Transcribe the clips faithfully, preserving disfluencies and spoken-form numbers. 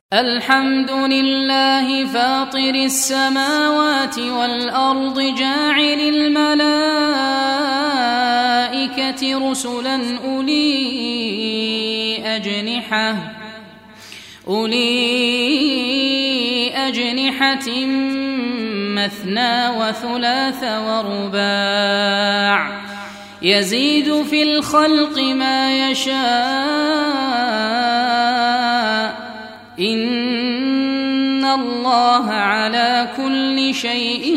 الحمد لله فاطر السماوات والأرض جاعل الملائكة رسلا أولي أجنحة أولي أجنحة مثنى وثلاث ورباع يزيد في الخلق ما يشاء إن الله على كل شيء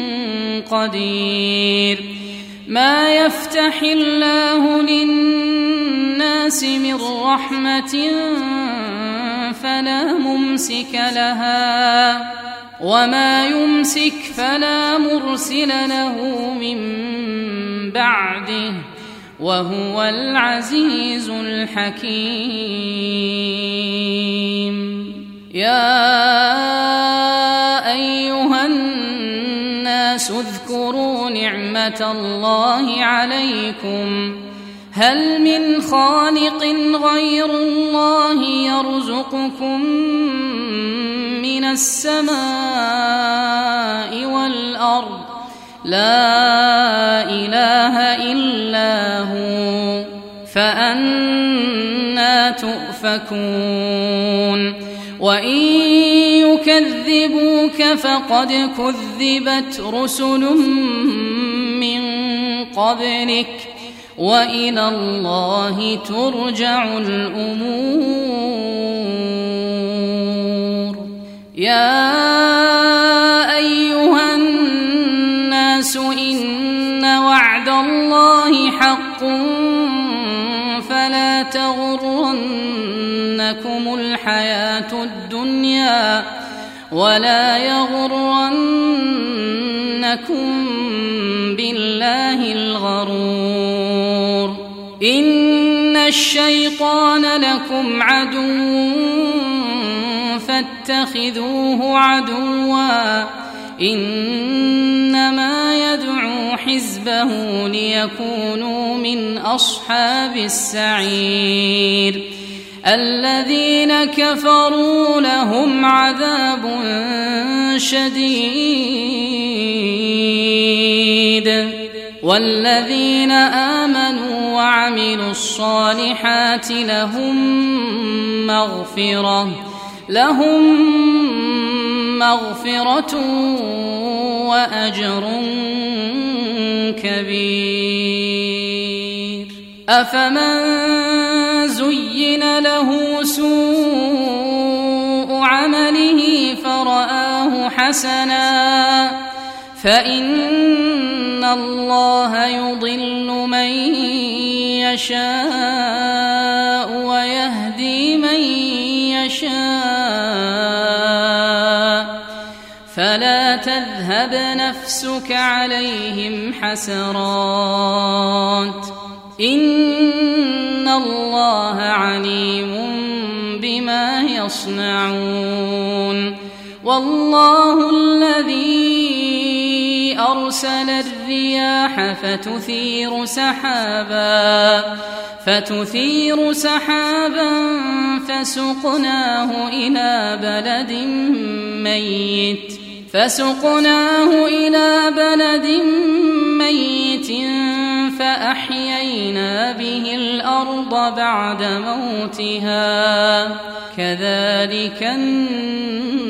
قدير. ما يفتح الله للناس من رحمة فلا ممسك لها وما يمسك فلا مرسل له من بعده وهو العزيز الحكيم. يا أيها الناس اذكروا نعمة الله عليكم هل من خالق غير الله يرزقكم من السماء والأرض لا إله إلا هو فأنى تؤفكون. وإن يكذبوك فقد كذبت رسل من قبلك وإلى الله ترجع الأمور. يا أيها الناس إن وعد الله حق فلا تغرنكم الحياة الدنيا ولا يغرنكم بالله الغرور. إن الشيطان لكم عدو فاتخذوه عدوا إنما يدعو حزبه ليكونوا من أصحاب السعير. الذين كفروا لهم عذاب شديد والذين آمنوا وعملوا الصالحات لهم مغفرة لهم مغفرة وأجر كبير. أفمن زين له سوء عمله فرآه حسنا فإن الله يضل من يشاء ويهدي من يشاء فلا تذهب نفسك عليهم حسرات إن الله عليم بما يصنعون. والله الذي أرسل الرياح فتثير سحابا فتثير سحابا فسقناه إلى بلد ميت فسقناه إلى بلد ميت فأحيينا به الأرض بعد موتها كذلك النشور.